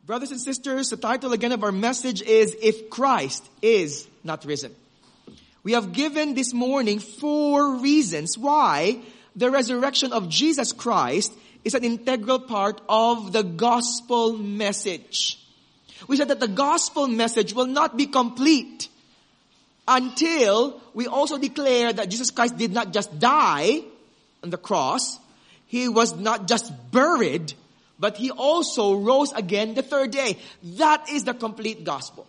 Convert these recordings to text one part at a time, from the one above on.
Brothers and sisters, the title again of our message is If Christ is Not Risen. We have given this morning 4 reasons why the resurrection of Jesus Christ is an integral part of the gospel message. We said that the gospel message will not be complete until we also declare that Jesus Christ did not just die on the cross. He was not just buried, but He also rose again the 3rd day. That is the complete gospel.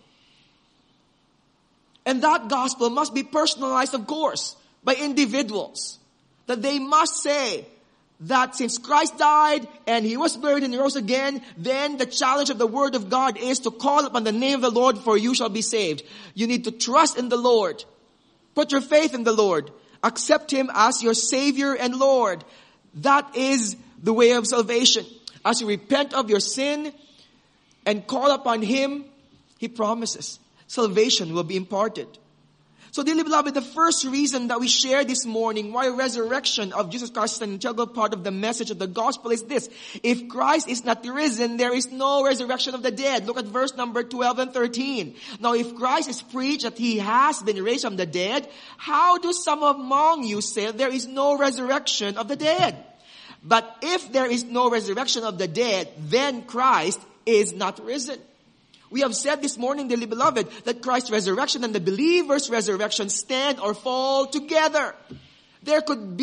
And that gospel must be personalized, of course, by individuals. That they must say that since Christ died and He was buried and He rose again, then the challenge of the Word of God is to call upon the name of the Lord, for you shall be saved. You need to trust in the Lord. Put your faith in the Lord. Accept Him as your Savior and Lord. That is the way of salvation. As you repent of your sin and call upon Him, He promises salvation will be imparted. So dearly beloved, the first reason that we share this morning why resurrection of Jesus Christ is an integral part of the message of the gospel is this. If Christ is not risen, there is no resurrection of the dead. Look at verse number 12 and 13. Now if Christ is preached that He has been raised from the dead, how do some among you say there is no resurrection of the dead? But if there is no resurrection of the dead, then Christ is not risen. We have said this morning, dearly beloved, that Christ's resurrection and the believer's resurrection stand or fall together. There could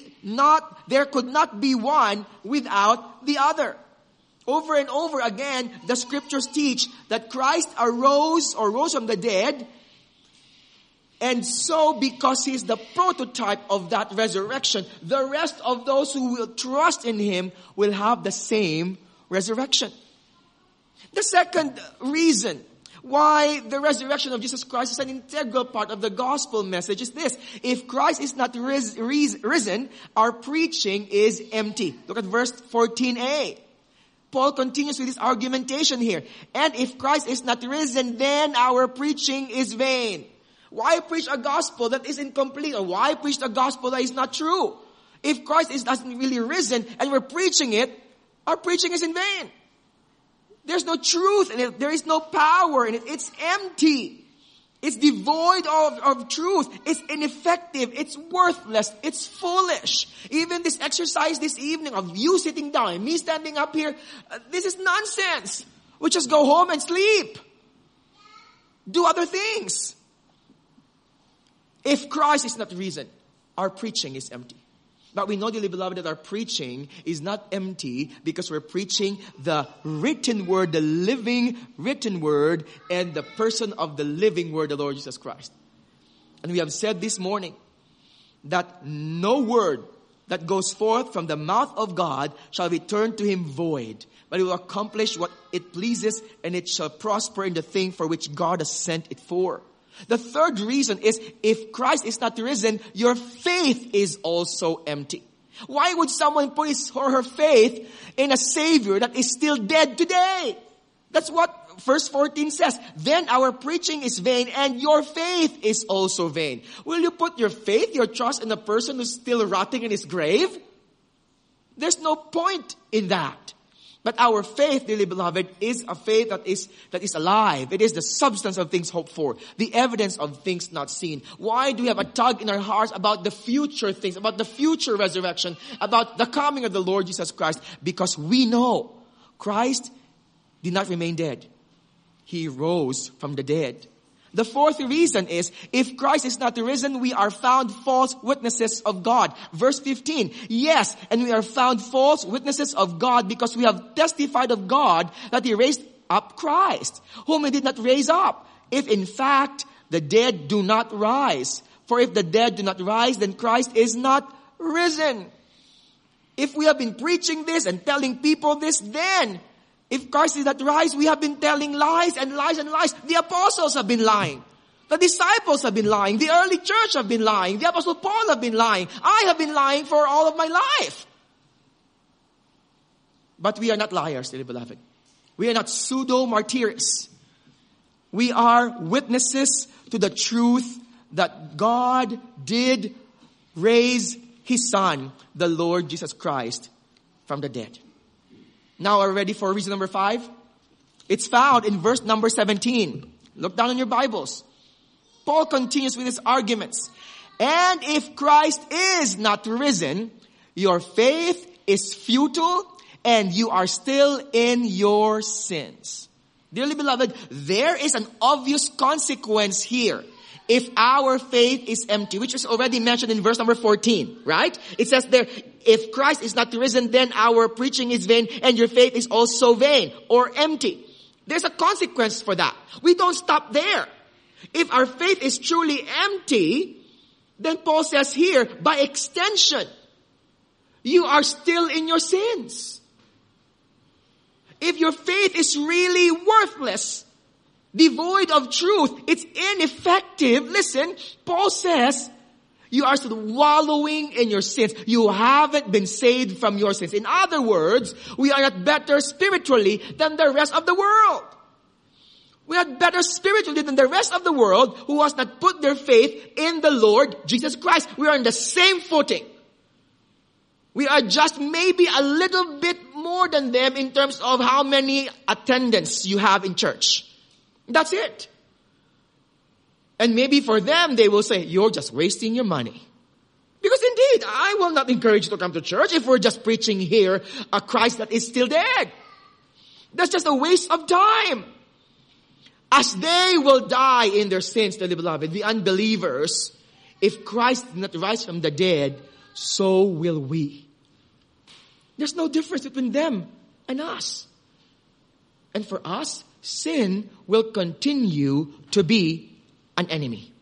not be one without the other. Over and over again, the scriptures teach that Christ rose from the dead. And so, because He is the prototype of that resurrection, the rest of those who will trust in Him will have the same resurrection. The second reason why the resurrection of Jesus Christ is an integral part of the gospel message is this. If Christ is not risen, our preaching is empty. Look at verse 14a. Paul continues with his argumentation here. And if Christ is not risen, then our preaching is vain. Why preach a gospel that is incomplete? Or why preach a gospel that is not true? If Christ hasn't really risen and we're preaching it, our preaching is in vain. There's no truth in it. There is no power in it. It's empty. It's devoid of truth. It's ineffective. It's worthless. It's foolish. Even this exercise this evening of you sitting down and me standing up here, this is nonsense. We just go home and sleep. Do other things. If Christ is not risen, our preaching is empty. But we know, dearly beloved, that our preaching is not empty because we're preaching the written word, the living written word, and the person of the living word, the Lord Jesus Christ. And we have said this morning that no word that goes forth from the mouth of God shall return to Him void, but it will accomplish what it pleases, and it shall prosper in the thing for which God has sent it for. The third reason is, if Christ is not risen, your faith is also empty. Why would someone put his or her faith in a Savior that is still dead today? That's what verse 14 says. Then our preaching is vain and your faith is also vain. Will you put your faith, your trust in a person who's still rotting in his grave? There's no point in that. But our faith, dearly beloved, is a faith that is alive. It is the substance of things hoped for, the evidence of things not seen. Why do we have a tug in our hearts about the future things, about the future resurrection, about the coming of the Lord Jesus Christ? Because we know Christ did not remain dead. He rose from the dead. The fourth reason is, if Christ is not risen, we are found false witnesses of God. Verse 15, yes, and we are found false witnesses of God because we have testified of God that He raised up Christ, whom He did not raise up, if in fact the dead do not rise. For if the dead do not rise, then Christ is not risen. If we have been preaching this and telling people this, then if Christ did not rise, we have been telling lies and lies and lies. The apostles have been lying. The disciples have been lying. The early church have been lying. The apostle Paul have been lying. I have been lying for all of my life. But we are not liars, dearly beloved. We are not pseudo-martyrs. We are witnesses to the truth that God did raise His Son, the Lord Jesus Christ, from the dead. Now, are we ready for reason number 5? It's found in verse number 17. Look down in your Bibles. Paul continues with his arguments. And if Christ is not risen, your faith is futile and you are still in your sins. Dearly beloved, there is an obvious consequence here. If our faith is empty, which is already mentioned in verse number 14, right? It says there, if Christ is not risen, then our preaching is vain and your faith is also vain or empty. There's a consequence for that. We don't stop there. If our faith is truly empty, then Paul says here, by extension, you are still in your sins. If your faith is really worthless, devoid of truth, it's ineffective. Listen, Paul says, you are still wallowing in your sins. You haven't been saved from your sins. In other words, we are not better spiritually than the rest of the world. We are better spiritually than the rest of the world who has not put their faith in the Lord Jesus Christ. We are on the same footing. We are just maybe a little bit more than them in terms of how many attendance you have in church. That's it. And maybe for them, they will say, you're just wasting your money. Because indeed, I will not encourage you to come to church if we're just preaching here a Christ that is still dead. That's just a waste of time. As they will die in their sins, dearly beloved, the unbelievers, if Christ did not rise from the dead, so will we. There's no difference between them and us. And for us, sin will continue to be an enemy.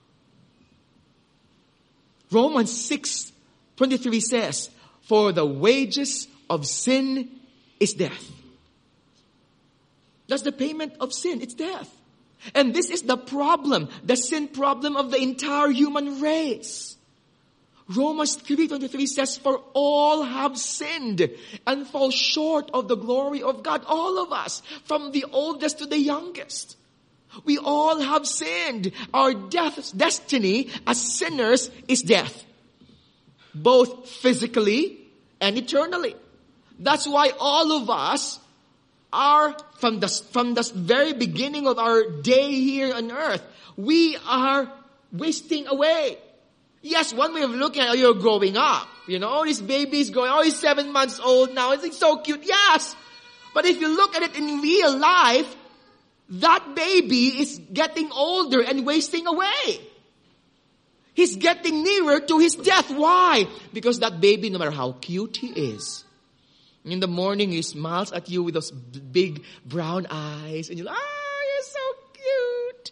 Romans 6:23 says, for the wages of sin is death. That's the payment of sin. It's death. And this is the problem, the sin problem of the entire human race. Romans 3:23 says, for all have sinned and fall short of the glory of God. All of us, from the oldest to the youngest. We all have sinned. Our destiny as sinners is death. Both physically and eternally. That's why all of us are, from the very beginning of our day here on earth, we are wasting away. Yes, one way of looking at it, you're growing up. You know, this baby is growing, he's 7 months old now. It's so cute. Yes. But if you look at it in real life, that baby is getting older and wasting away. He's getting nearer to his death. Why? Because that baby, no matter how cute he is, in the morning he smiles at you with those big brown eyes, and you're like, you're so cute.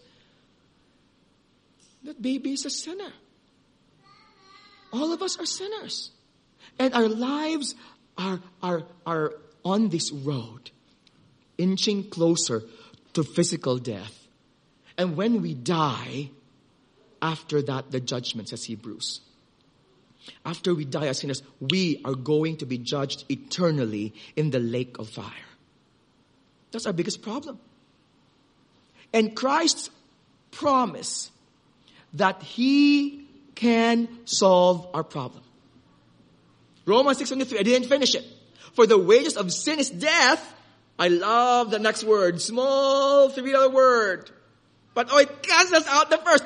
That baby is a sinner. All of us are sinners. And our lives are on this road, inching closer to physical death. And when we die, after that, the judgment, says Hebrews. After we die as sinners, we are going to be judged eternally in the lake of fire. That's our biggest problem. And Christ's promise that He can solve our problem. Romans 6:23, I didn't finish it. For the wages of sin is death. I love the next word. Small 3-letter word. But it cancels out the first.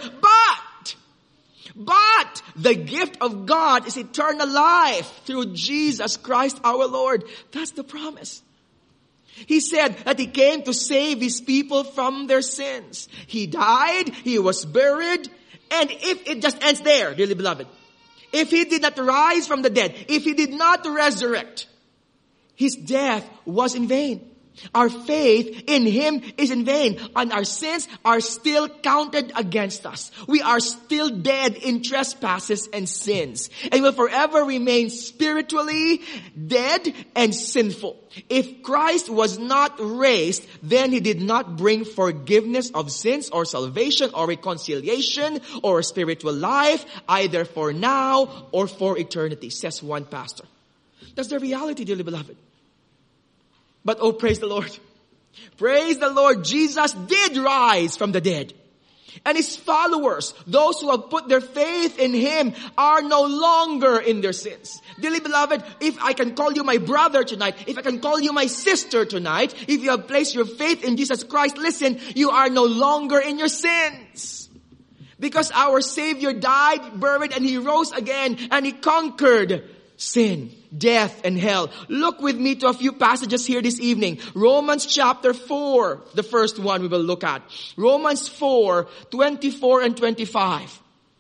But the gift of God is eternal life through Jesus Christ our Lord. That's the promise. He said that He came to save His people from their sins. He died, He was buried, and if it just ends there, dearly beloved, if He did not rise from the dead, if He did not resurrect, His death was in vain. Our faith in Him is in vain, and our sins are still counted against us. We are still dead in trespasses and sins, and will forever remain spiritually dead and sinful. If Christ was not raised, then He did not bring forgiveness of sins or salvation or reconciliation or spiritual life, either for now or for eternity, says one pastor. That's the reality, dearly beloved. But oh, praise the Lord. Praise the Lord. Jesus did rise from the dead. And His followers, those who have put their faith in Him, are no longer in their sins. Dearly beloved, if I can call you my brother tonight, if I can call you my sister tonight, if you have placed your faith in Jesus Christ, listen, you are no longer in your sins. Because our Savior died, buried, and He rose again, and He conquered sin, death, and hell. Look with me to a few passages here this evening. Romans chapter 4, the first one we will look at. Romans 4, 24 and 25.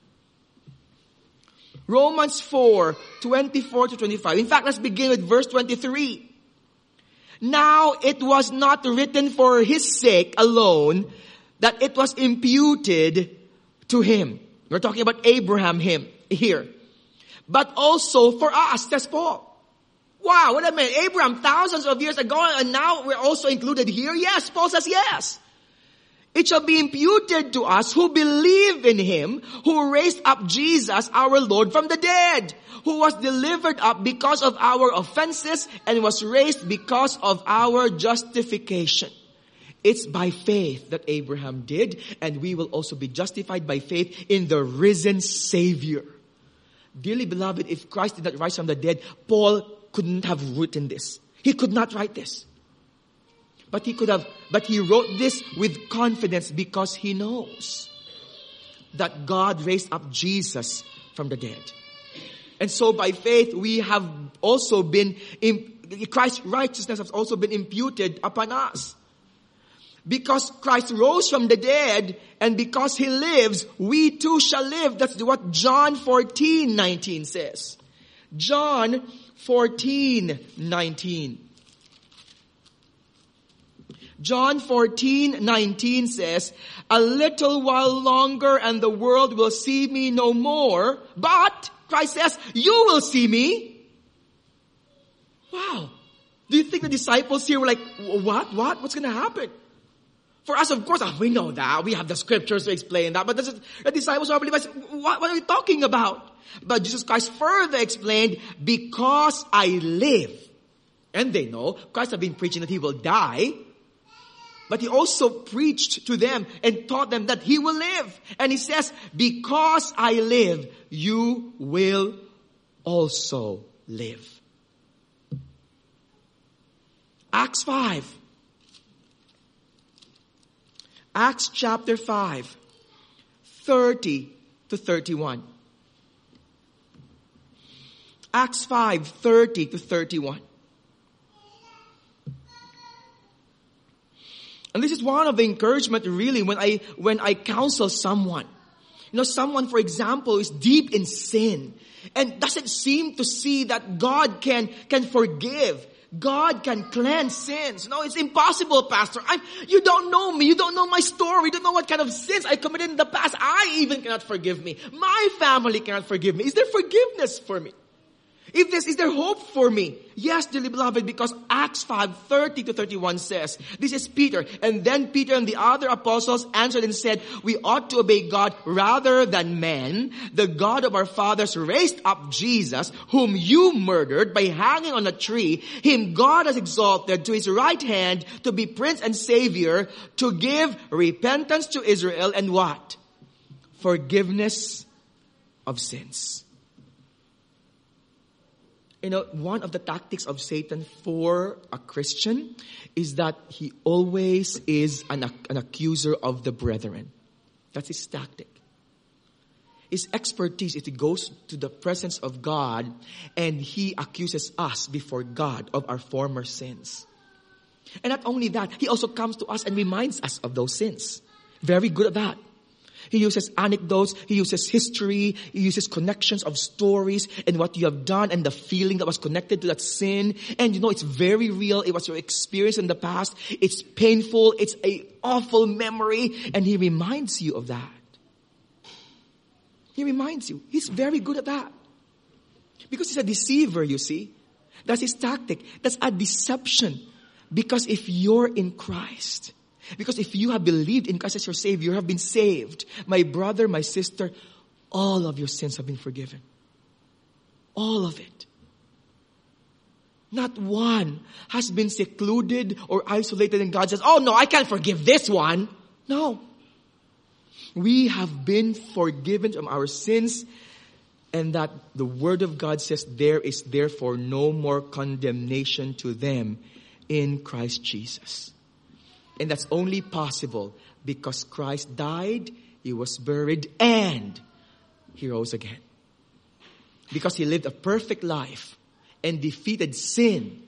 Romans 4, 24 to 25. In fact, let's begin with verse 23. Now it was not written for His sake alone that it was imputed to Him. We're talking about Abraham here. But also for us, says Paul. Wow, wait a minute. Abraham thousands of years ago, and now we're also included here? Yes, Paul says yes. It shall be imputed to us who believe in Him, who raised up Jesus our Lord from the dead, who was delivered up because of our offenses and was raised because of our justification. It's by faith that Abraham did, and we will also be justified by faith in the risen Savior. Dearly beloved, if Christ did not rise from the dead, Paul couldn't have written this. He could not write this. But he wrote this with confidence because he knows that God raised up Jesus from the dead. And so by faith, we have also been, Christ's righteousness has also been imputed upon us. Because Christ rose from the dead, and because He lives, we too shall live. That's what John 14:19 says. John 14:19. John 14:19 says, a little while longer and the world will see me no more, but, Christ says, you will see me. Wow. Do you think the disciples here were like, what? What's going to happen? For us, of course, we know that. We have the scriptures to explain that. But the disciples are believers. What are you talking about? But Jesus Christ further explained, because I live. And they know, Christ had been preaching that He will die. But He also preached to them and taught them that He will live. And He says, because I live, you will also live. Acts 5. Acts chapter 5, 30 to 31. Acts 5, 30 to 31. And this is one of the encouragement really when I counsel someone. You know, someone, for example, is deep in sin and doesn't seem to see that God can forgive. God can cleanse sins. No, it's impossible, Pastor. You don't know me. You don't know my story. You don't know what kind of sins I committed in the past. I even cannot forgive me. My family cannot forgive me. Is there forgiveness for me? Is there hope for me? Yes, dearly beloved, because Acts 5, 30 to 31 says, this is Peter. And then Peter and the other apostles answered and said, we ought to obey God rather than men. The God of our fathers raised up Jesus, whom you murdered by hanging on a tree. Him God has exalted to His right hand to be Prince and Savior, to give repentance to Israel and what? Forgiveness of sins. You know, one of the tactics of Satan for a Christian is that he always is an accuser of the brethren. That's his tactic. His expertise is he goes to the presence of God and he accuses us before God of our former sins. And not only that, he also comes to us and reminds us of those sins. Very good at that. He uses anecdotes, he uses history, he uses connections of stories and what you have done and the feeling that was connected to that sin. And you know, it's very real. It was your experience in the past. It's painful. It's an awful memory. And he reminds you of that. He reminds you. He's very good at that. Because he's a deceiver, you see. That's his tactic. That's a deception. Because if you're in Christ, because if you have believed in Christ as your Savior, you have been saved. My brother, my sister, all of your sins have been forgiven. All of it. Not one has been secluded or isolated and God says, oh no, I can't forgive this one. No. we have been forgiven from our sins, and that the Word of God says there is therefore no more condemnation to them in Christ Jesus. And that's only possible because Christ died, He was buried, and He rose again. Because He lived a perfect life and defeated sin,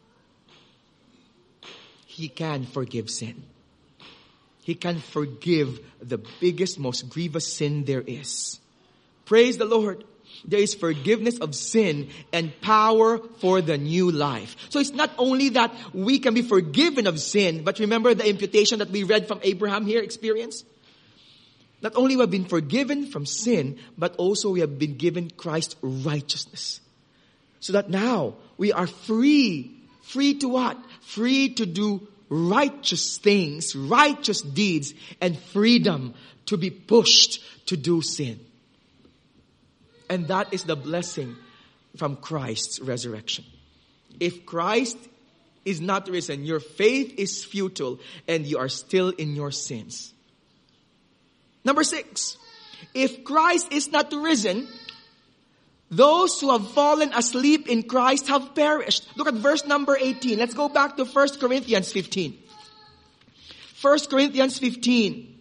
He can forgive sin. He can forgive the biggest, most grievous sin there is. Praise the Lord. There is forgiveness of sin and power for the new life. So it's not only that we can be forgiven of sin, but remember the imputation that we read from Abraham here, experience? Not only we have been forgiven from sin, but also we have been given Christ's righteousness. So that now we are free. Free to what? Free to do righteous things, righteous deeds, and freedom to be pushed to do sin. And that is the blessing from Christ's resurrection. If Christ is not risen, your faith is futile and you are still in your sins. Number 6, if Christ is not risen, those who have fallen asleep in Christ have perished. Look at verse number 18. Let's go back to 1 Corinthians 15. 1 Corinthians 15.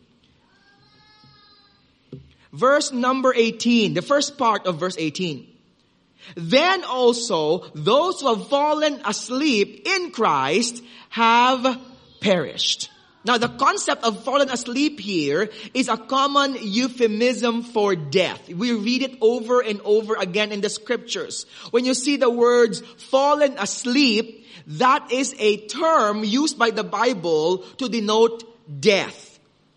Verse number 18. The first part of verse 18. Then also those who have fallen asleep in Christ have perished. Now the concept of fallen asleep here is a common euphemism for death. We read it over and over again in the scriptures. When you see the words fallen asleep, that is a term used by the Bible to denote death.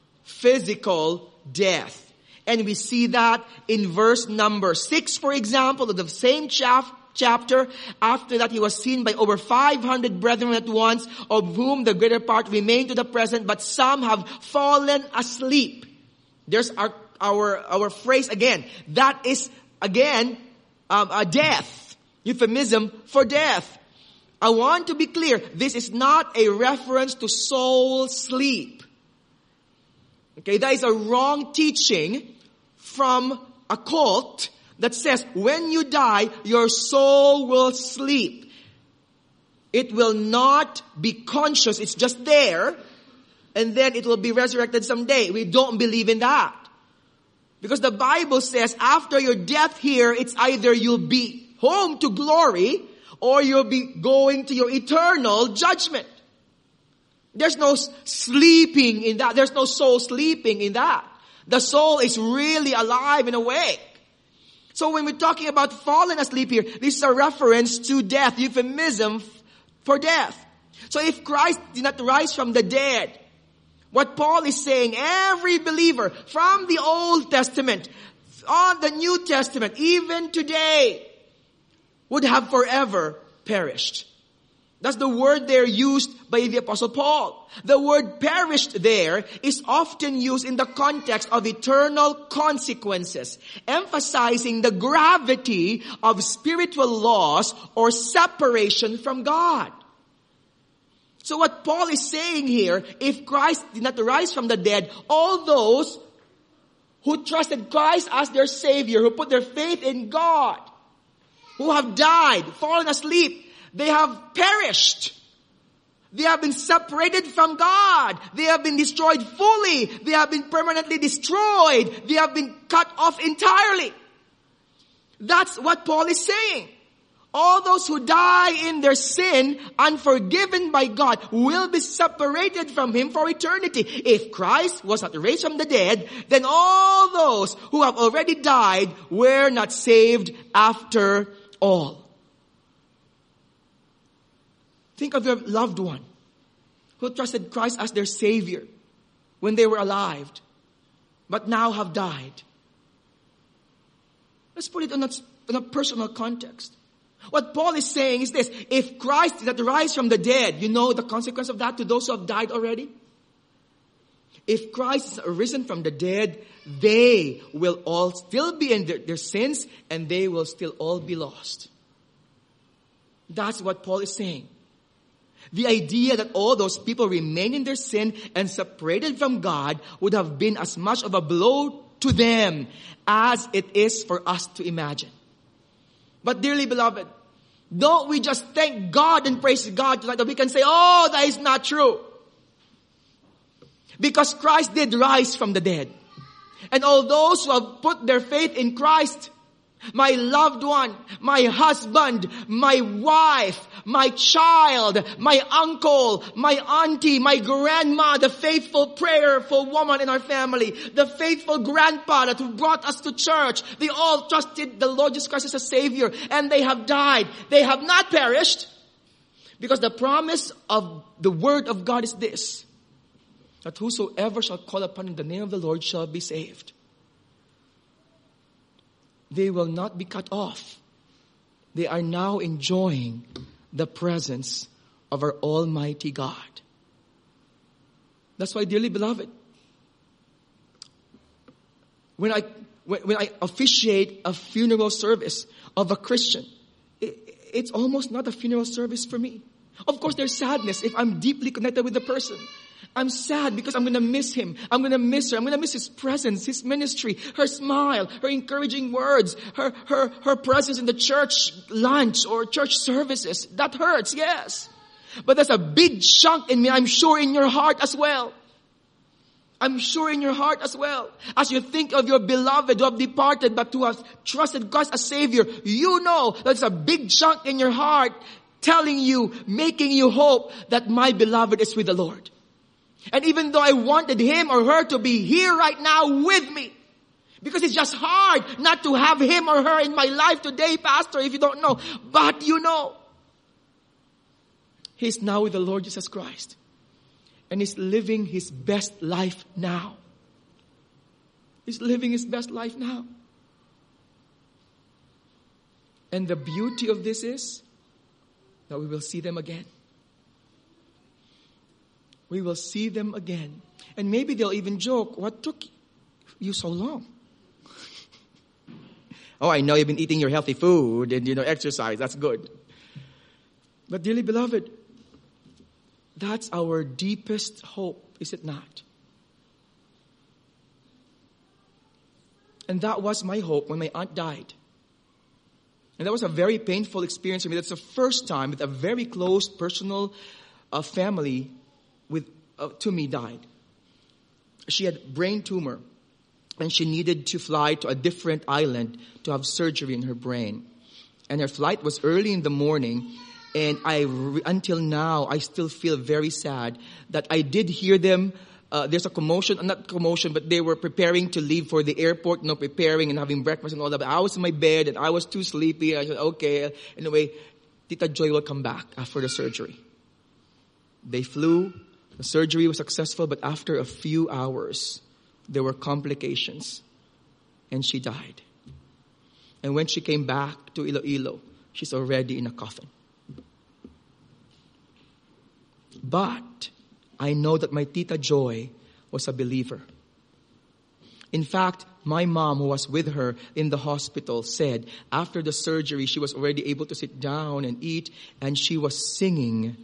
Physical death. And we see that in verse number 6, for example, of the same chapter. After that, he was seen by over 500 brethren at once, of whom the greater part remain to the present, but some have fallen asleep. There's our phrase again. That is again a death, euphemism for death. I want to be clear. This is not a reference to soul sleep. Okay, that is a wrong teaching from a cult that says when you die, your soul will sleep. It will not be conscious. It's just there. And then it will be resurrected someday. We don't believe in that. Because the Bible says after your death here, it's either you'll be home to glory or you'll be going to your eternal judgment. There's no sleeping in that. There's no soul sleeping in that. The soul is really alive in a way. So when we're talking about fallen asleep here, this is a reference to death, euphemism for death. So if Christ did not rise from the dead, what Paul is saying, every believer from the Old Testament on the New Testament, even today, would have forever perished. That's the word there used by the Apostle Paul. The word perished there is often used in the context of eternal consequences, emphasizing the gravity of spiritual loss or separation from God. So what Paul is saying here, if Christ did not rise from the dead, all those who trusted Christ as their Savior, who put their faith in God, who have died, fallen asleep, they have perished. They have been separated from God. They have been destroyed fully. They have been permanently destroyed. They have been cut off entirely. That's what Paul is saying. All those who die in their sin, unforgiven by God, will be separated from Him for eternity. If Christ was not raised from the dead, then all those who have already died were not saved after all. Think of your loved one who trusted Christ as their Savior when they were alive, but now have died. Let's put it in a personal context. What Paul is saying is this: if Christ did not rise from the dead, you know the consequence of that to those who have died already? If Christ is risen from the dead, they will all still be in their sins and they will still all be lost. That's what Paul is saying. The idea that all those people remain in their sin and separated from God would have been as much of a blow to them as it is for us to imagine. But dearly beloved, don't we just thank God and praise God tonight that we can say, oh, that is not true. Because Christ did rise from the dead. And all those who have put their faith in Christ, my loved one, my husband, my wife, my child, my uncle, my auntie, my grandma, the faithful prayerful woman in our family, the faithful grandpa that who brought us to church, they all trusted the Lord Jesus Christ as a Savior, and they have died. They have not perished, because the promise of the Word of God is this, that whosoever shall call upon the name of the Lord shall be saved. They will not be cut off. They are now enjoying the presence of our Almighty God. That's why, dearly beloved, when I officiate a funeral service of a Christian, it's almost not a funeral service for me. Of course, there's sadness if I'm deeply connected with the person. I'm sad because I'm going to miss him. I'm going to miss her. I'm going to miss his presence, his ministry, her smile, her encouraging words, her presence in the church lunch or church services. That hurts, yes. But there's a big chunk in me, I'm sure in your heart as well. I'm sure in your heart as well. As you think of your beloved who have departed but who have trusted Christ as Savior, you know there's a big chunk in your heart telling you, making you hope that my beloved is with the Lord. And even though I wanted him or her to be here right now with me, because it's just hard not to have him or her in my life today, Pastor, if you don't know. But you know, he's now with the Lord Jesus Christ. And he's living his best life now. He's living his best life now. And the beauty of this is that we will see them again. We will see them again. And maybe they'll even joke, what took you so long? Oh, I know you've been eating your healthy food and, exercise. That's good. But dearly beloved, that's our deepest hope, is it not? And that was my hope when my aunt died. And that was a very painful experience for me. That's the first time that a very close personal family to me died. She had brain tumor, and she needed to fly to a different island to have surgery in her brain. And her flight was early in the morning, and until now I still feel very sad that I did hear them. There's a commotion, not commotion, but they were preparing to leave for the airport, preparing and having breakfast and all that. But I was in my bed and I was too sleepy. I said, okay. Anyway, Tita Joy will come back after the surgery. They flew. The surgery was successful, but after a few hours, there were complications, and she died. And when she came back to Iloilo, she's already in a coffin. But I know that my Tita Joy was a believer. In fact, my mom, who was with her in the hospital, said after the surgery, she was already able to sit down and eat, and she was singing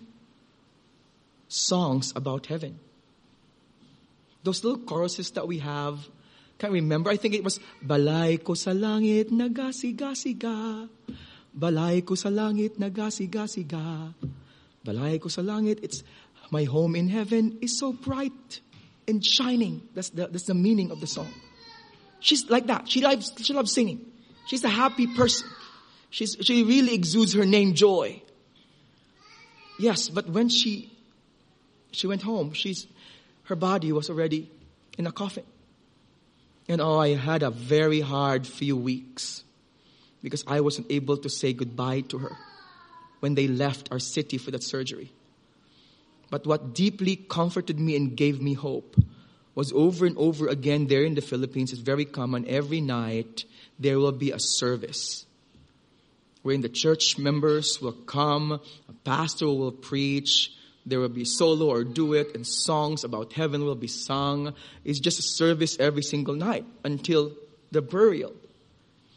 songs about heaven. Those little choruses that we have, can't remember. I think it was, Balay ko sa langit nagasiga-siga. Balay ko sa langit nagasiga-siga. Balay ko sa langit. It's, my home in heaven is so bright and shining. That's the meaning of the song. She's like that. She loves singing. She's a happy person. She really exudes her name, joy. Yes, but when she went home, her body was already in a coffin. And I had a very hard few weeks because I wasn't able to say goodbye to her when they left our city for that surgery. But what deeply comforted me and gave me hope was over and over again there in the Philippines, it's very common, every night there will be a service wherein the church members will come, a pastor will preach, there will be solo or duet, and songs about heaven will be sung. It's just a service every single night until the burial.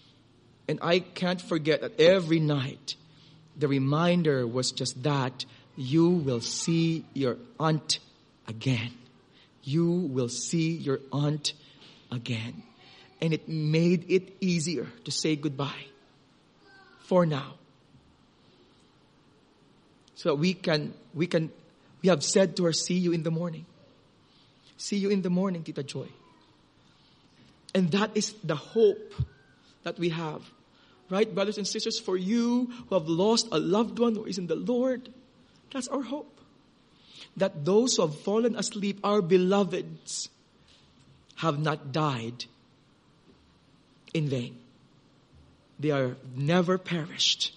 And I can't forget that every night the reminder was just that you will see your aunt again. You will see your aunt again. And it made it easier to say goodbye for now. So we have said to her, see you in the morning. See you in the morning, Tita Joy. And that is the hope that we have. Right, brothers and sisters, for you who have lost a loved one who is in the Lord, that's our hope. That those who have fallen asleep, our beloveds, have not died in vain. They are never perished.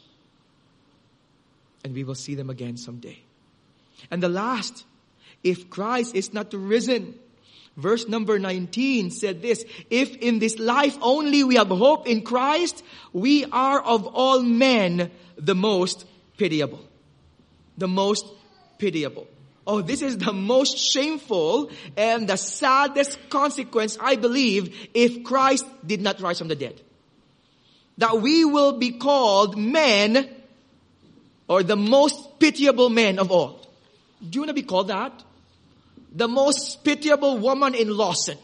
And we will see them again someday. And the last, if Christ is not risen, verse number 19 said this, if in this life only we have hope in Christ, we are of all men the most pitiable. The most pitiable. Oh, this is the most shameful and the saddest consequence, I believe, if Christ did not rise from the dead. That we will be called men, or the most pitiable men of all. Do you want to be called that? The most pitiable woman in Lawson.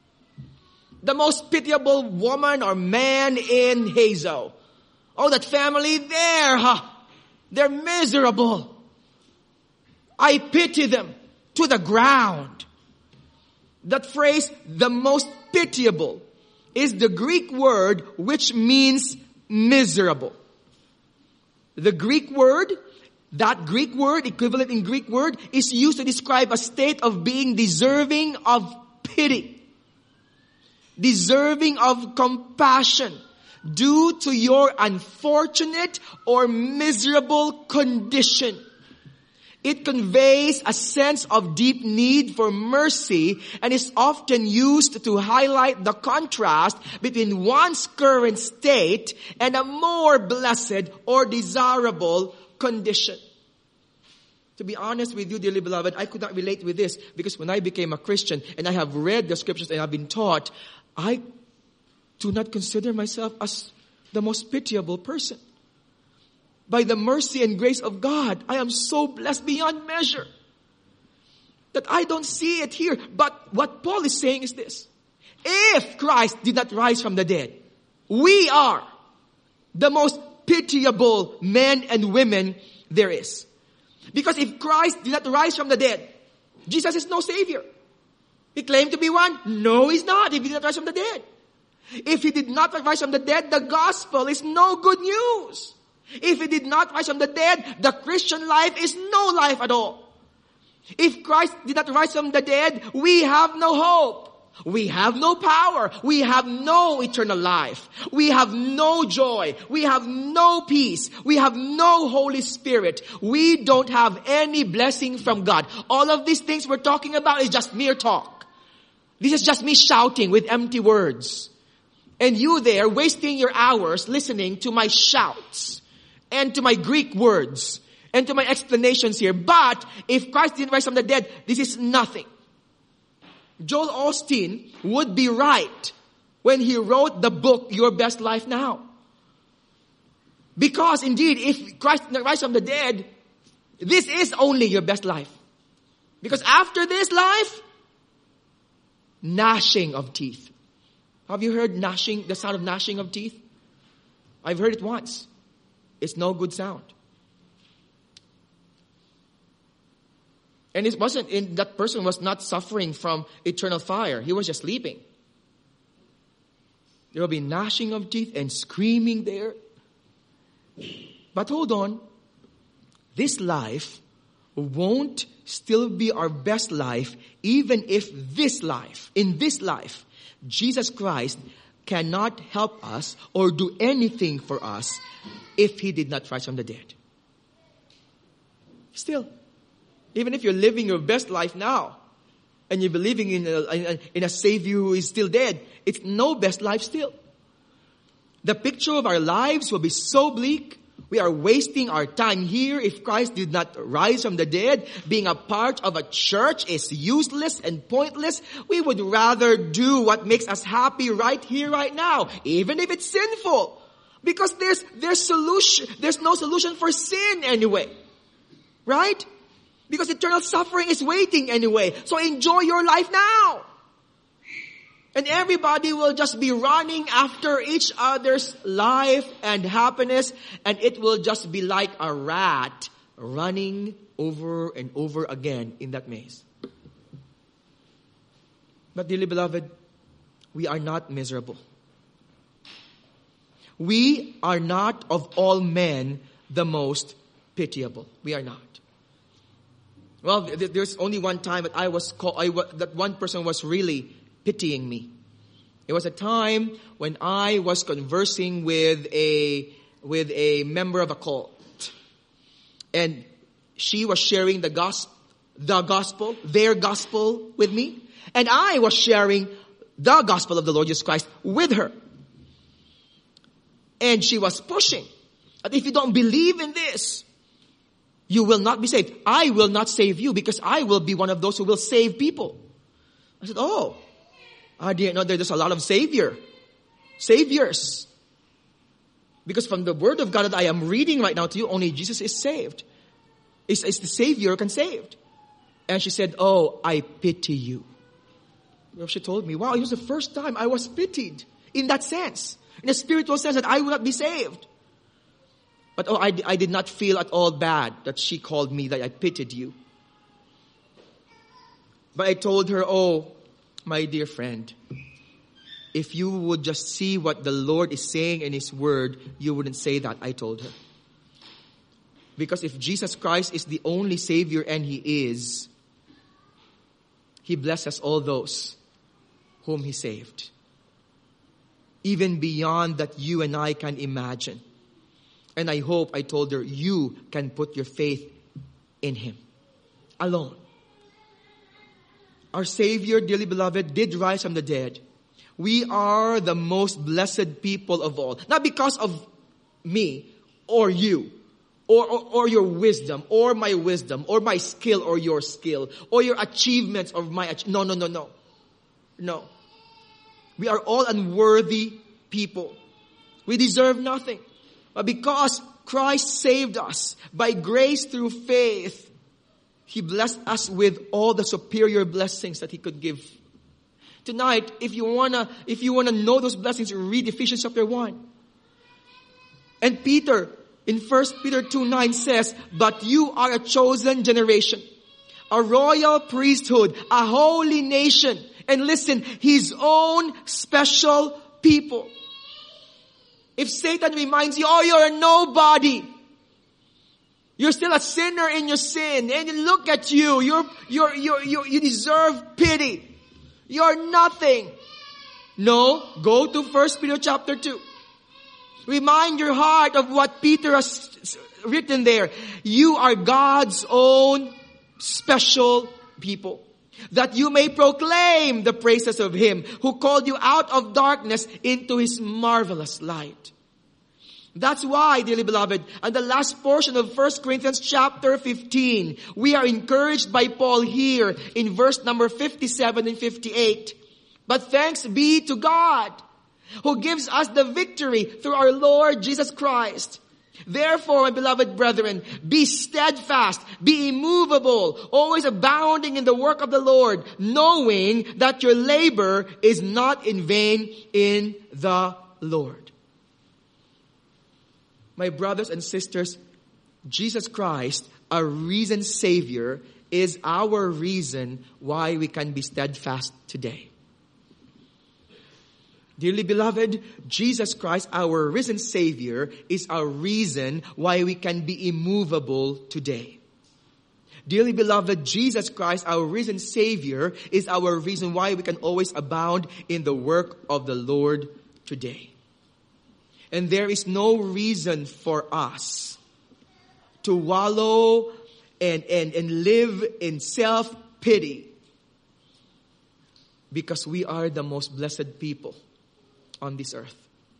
The most pitiable woman or man in Hazo. Oh, that family there, they're miserable. I pity them to the ground. That phrase, the most pitiable, is the Greek word which means miserable. The Greek word, that Greek word, equivalent in Greek word, is used to describe a state of being deserving of pity. Deserving of compassion due to your unfortunate or miserable condition. It conveys a sense of deep need for mercy and is often used to highlight the contrast between one's current state and a more blessed or desirable condition. To be honest with you, dearly beloved, I could not relate with this because when I became a Christian and I have read the scriptures and I've been taught, I do not consider myself as the most pitiable person. By the mercy and grace of God, I am so blessed beyond measure that I don't see it here. But what Paul is saying is this. If Christ did not rise from the dead, we are the most pitiable men and women there is. Because if Christ did not rise from the dead, Jesus is no Savior. He claimed to be one. No, He's not if He did not rise from the dead. If He did not rise from the dead, the gospel is no good news. If He did not rise from the dead, the Christian life is no life at all. If Christ did not rise from the dead, we have no hope. We have no power. We have no eternal life. We have no joy. We have no peace. We have no Holy Spirit. We don't have any blessing from God. All of these things we're talking about is just mere talk. This is just me shouting with empty words. And you there wasting your hours listening to my shouts and to my Greek words and to my explanations here. But if Christ didn't rise from the dead, this is nothing. Joel Osteen would be right when he wrote the book, Your Best Life Now. Because indeed, if Christ didn't rise from the dead, this is only your best life. Because after this life, gnashing of teeth. Have you heard gnashing, the sound of gnashing of teeth? I've heard it once. It's no good sound. And it wasn't, that person was not suffering from eternal fire. He was just sleeping. There will be gnashing of teeth and screaming there. But hold on. This life won't still be our best life, even if in this life, Jesus Christ cannot help us or do anything for us if He did not rise from the dead. Still, even if you're living your best life now, and you're believing in a Savior who is still dead, it's no best life still. The picture of our lives will be so bleak. We are wasting our time here if Christ did not rise from the dead. Being a part of a church is useless and pointless. We would rather do what makes us happy right here, right now, even if it's sinful. Because there's no solution for sin anyway. Right? Because eternal suffering is waiting anyway. So enjoy your life now. And everybody will just be running after each other's life and happiness. And it will just be like a rat running over and over again in that maze. But dearly beloved, we are not miserable. We are not of all men the most pitiable. We are not. Well, there's only one time that that one person was really pitying me. It was a time when I was conversing with a member of a cult. And she was sharing their gospel with me. And I was sharing the gospel of the Lord Jesus Christ with her. And she was pushing that if you don't believe in this, you will not be saved. I will not save you because I will be one of those who will save people. I said, oh, I didn't know there's a lot of saviors. Because from the word of God that I am reading right now to you, only Jesus is saved. Is the Savior who can saved. And she said, oh, I pity you. Well, she told me, wow, it was the first time I was pitied in that sense. In a spiritual sense that I would not be saved. But I did not feel at all bad that she called me that I pitied you. But I told her, oh, my dear friend, if you would just see what the Lord is saying in His Word, you wouldn't say that, I told her. Because if Jesus Christ is the only Savior, and He is, He blesses all those whom He saved. Even beyond that you and I can imagine. And I hope, I told her, you can put your faith in Him alone. Our Savior, dearly beloved, did rise from the dead. We are the most blessed people of all. Not because of me or you or your wisdom or my skill or your skill or your achievements or my No. We are all unworthy people. We deserve nothing. But because Christ saved us by grace through faith, He blessed us with all the superior blessings that He could give. Tonight, if you wanna know those blessings, read Ephesians chapter 1. And Peter, in 1 Peter 2:9 says, but you are a chosen generation, a royal priesthood, a holy nation, and listen, His own special people. If Satan reminds you, oh, you're a nobody, you're still a sinner in your sin, and look at you, you deserve pity. You're nothing. No, go to 1 Peter chapter 2. Remind your heart of what Peter has written there. You are God's own special people, that you may proclaim the praises of Him who called you out of darkness into His marvelous light. That's why, dearly beloved, and the last portion of 1 Corinthians chapter 15, we are encouraged by Paul here in verse number 57 and 58. But thanks be to God, who gives us the victory through our Lord Jesus Christ. Therefore, my beloved brethren, be steadfast, be immovable, always abounding in the work of the Lord, knowing that your labor is not in vain in the Lord. My brothers and sisters, Jesus Christ, our risen Savior, is our reason why we can be steadfast today. Dearly beloved, Jesus Christ, our risen Savior, is our reason why we can be immovable today. Dearly beloved, Jesus Christ, our risen Savior, is our reason why we can always abound in the work of the Lord today. And there is no reason for us to wallow and live in self-pity, because we are the most blessed people on this earth.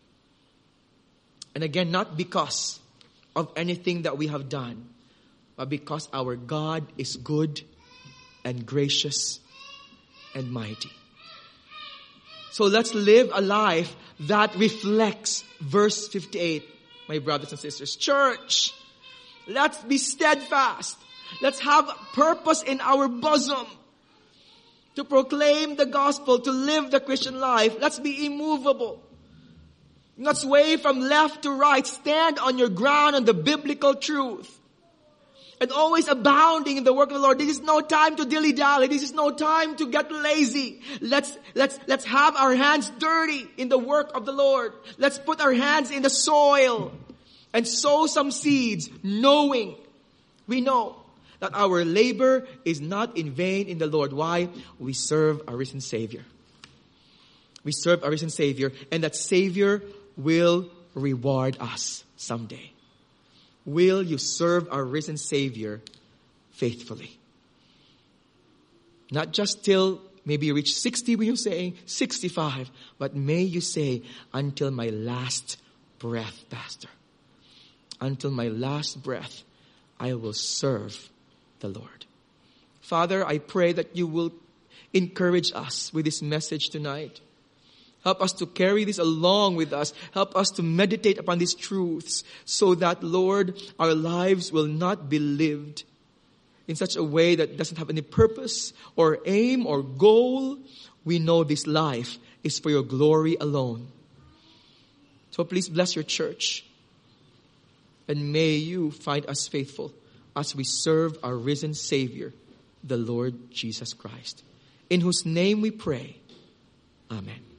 And again, not because of anything that we have done, but because our God is good and gracious and mighty. So let's live a life that reflects verse 58, my brothers and sisters. Church, let's be steadfast. Let's have purpose in our bosom to proclaim the gospel, to live the Christian life. Let's be immovable. Not sway from left to right. Stand on your ground on the biblical truth. And always abounding in the work of the Lord. This is no time to dilly-dally. This is no time to get lazy. Let's have our hands dirty in the work of the Lord. Let's put our hands in the soil and sow some seeds, knowing, we know that our labor is not in vain in the Lord. Why? We serve a risen Savior. We serve a risen Savior, and that Savior will reward us someday. Will you serve our risen Savior faithfully? Not just till maybe you reach 60 when you're saying 65, but may you say, until my last breath, Pastor. Until my last breath, I will serve the Lord. Father, I pray that you will encourage us with this message tonight. Help us to carry this along with us. Help us to meditate upon these truths so that, Lord, our lives will not be lived in such a way that doesn't have any purpose or aim or goal. We know this life is for your glory alone. So please bless your church. And may you find us faithful as we serve our risen Savior, the Lord Jesus Christ. In whose name we pray. Amen.